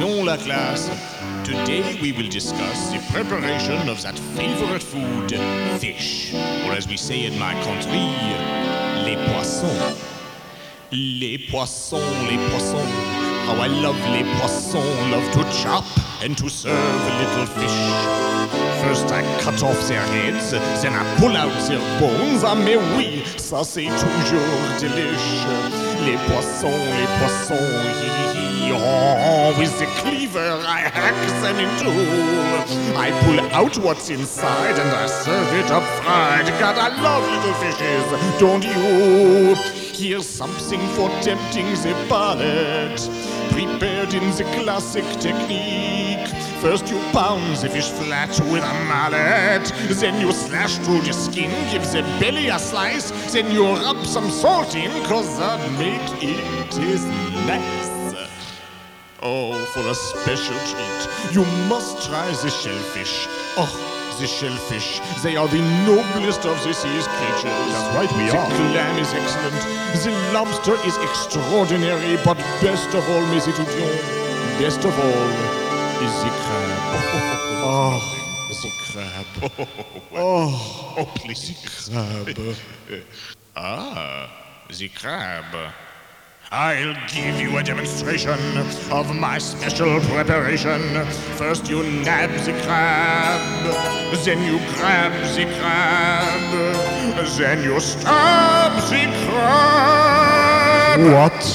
Attention la classe. Today we will discuss the preparation of that favorite food, fish. Or as we say in my country, les poissons. Les poissons, les poissons. How I love les poissons, love to chop and to serve little fish. First I cut off their heads, then I pull out their bones. Ah mais oui, ça c'est toujours delish. Les poissons, hi hi hi. Oh, with the cleaver I hack them in two. I pull out what's inside and I serve it up fried. God, I love little fishes, don't you? Here's something for tempting the palate, prepared in the classic technique. First you pound the fish flat with a mallet, then you slash through the skin, give the belly a slice, then you rub some salt in, cause that makes it taste nice. Oh, for a special treat, you must try the shellfish. Oh, the shellfish, they are the noblest of the sea's creatures. That's right, we are. The clam is excellent, the lobster is extraordinary, but best of all, mes étudiants, best of all is the crab. Oh, The crab. oh, Please. crab. The crab. I'll give you a demonstration of my special preparation. First you nab the crab, then you grab the crab, then you stab the crab. What?